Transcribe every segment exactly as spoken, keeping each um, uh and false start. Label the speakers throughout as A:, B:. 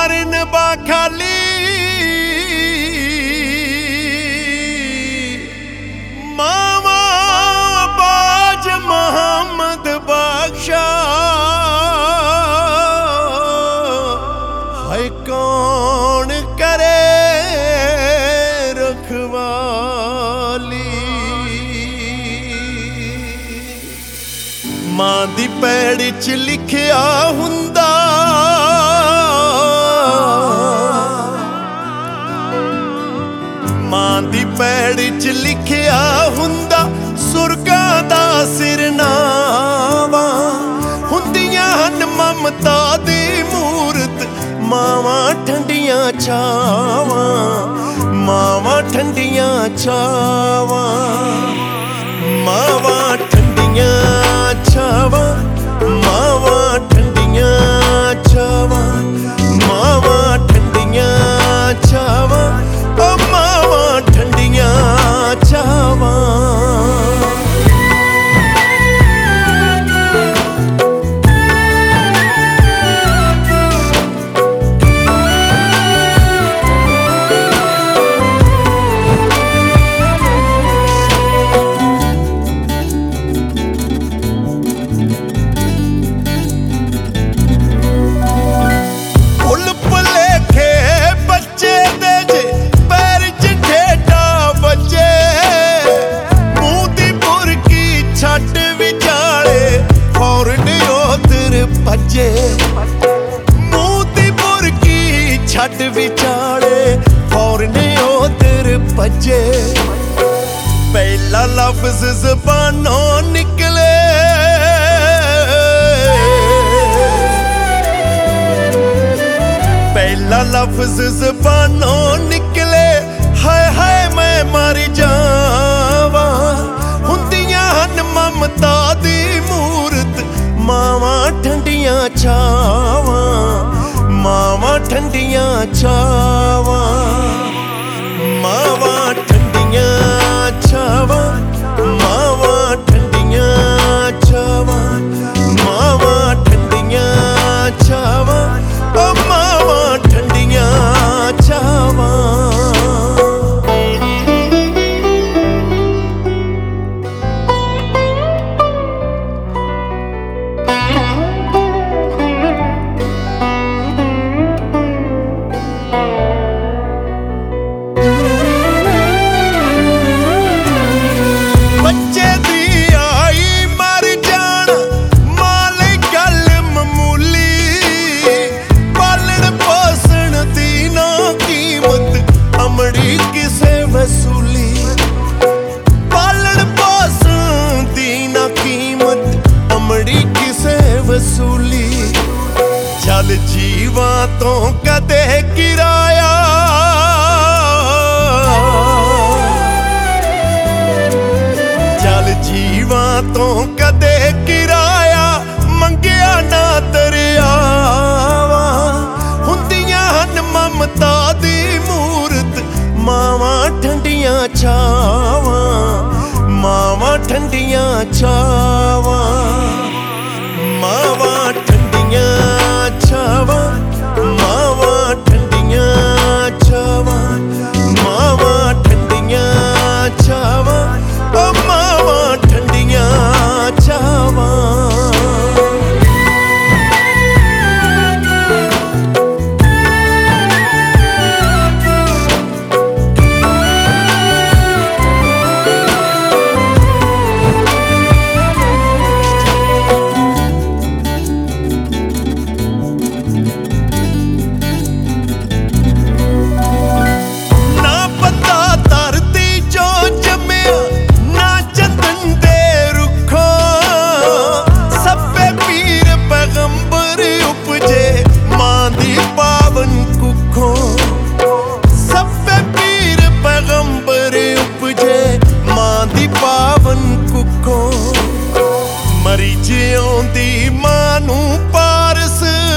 A: ਮਾਰਨ ਬਾਖਾਲੀ ਮਾਵਾ ਬਾਜ ਮੁਹੰਮਦ ਬਖਸ਼ਾ ਹੈ ਕੌਣ करे रखवाली। मां दी पैड़ च लिखिया हुंदा मां दी पैड़ च लिखिया हुंदा सुरगां दा सिरनावा हुंदियां हन ममता दी मूरत मावां ठंडियां छावां मावां ठंडियां छावां मावां ठंडियां छावां मावां ठंडियां छावां मावां ठंडियां छावां ओ मावां ठंडियां छावां। मूंह दी बुरकी छड्ड विचाले फौरन उधर भजे पहला लफ्ज ज़बानों निकले पहला लफ्ज ज़बानों निकले हाय हाय मैं मर जावा हुंदियां हन ममता दी मूरत मावां ठंडियां छावां मावां ठंडियां छावां मावां ठंडियां छावां मावां ठंडियां छावां मावां ठंडियां छावां ओ मावां ठंडियां छावां। चल जीवां तो कदे किराया चल जीवां तो कदे किराया मंगिया ना दरियावा हुंदियां हन ममता दी मूरत मावां ठंडियां छावां मावां ठंडियां छावां मावां ठंडियां छावां मावां ठंडियां छावां मावां ठंडियां छावां ओ मावां ठंडियां छावां। मरी जिउंदी मां नूं पारस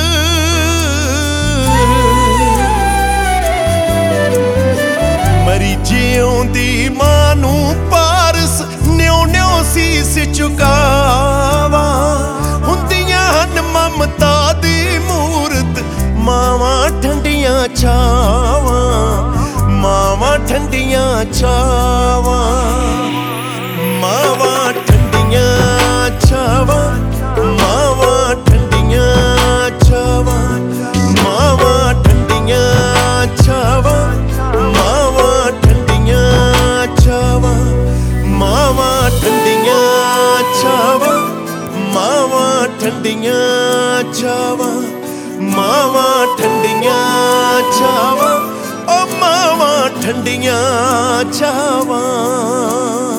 A: मरी जिउंदी मां नूं पारस न्यों न्यों सीस चुकावा हुंदियां हन ममता दी मूरत मावां ठंडियां ਚਾਵਾਂ ਮਾਵਾਂ ਠੰਡੀਆਂ ਚਾਵਾਂ ਮਾਵਾਂ ਠੰਡੀਆਂ ਚਾਵਾਂ ਮਾਵਾਂ ਠੰਡੀਆਂ ਚਾਵਾਂ ਮਾਵਾਂ ਠੰਡੀਆਂ ਚਾਵਾਂ ਮਾਵਾਂ ਠੰਡੀਆਂ ਚਾਵਾਂ ਮਾਵਾਂ ਠੰਡੀਆਂ ਚਾਵਾਂ ਮਾਵਾਂ ਠੰਡੀਆਂ ਚਾਵਾਂ ਓ ਮਾਵਾਂ ਠੰਡੀਆਂ ਚਾਵਾਂ।